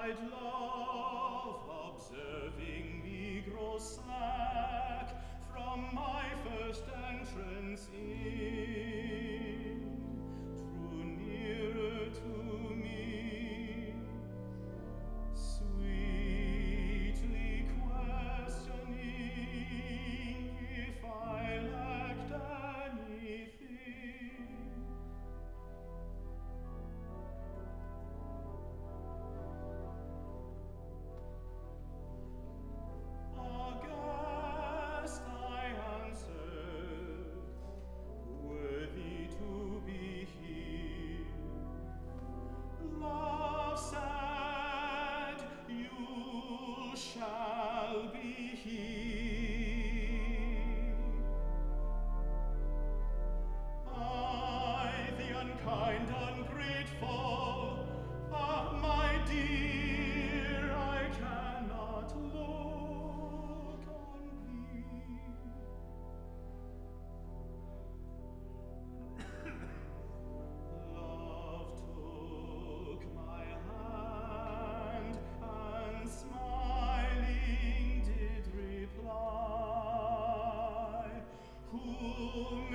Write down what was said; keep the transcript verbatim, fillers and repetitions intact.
cried love, observing me grow slack from my first entrance in, drew nearer to me, sweetly questioning if I lacked anything. Aghast I answered, worthy to be here. Love said, you shall be here. I, the unkind, ungrateful, ah, my dear, I cannot look on thee. Love took my hand and smiling did reply, whom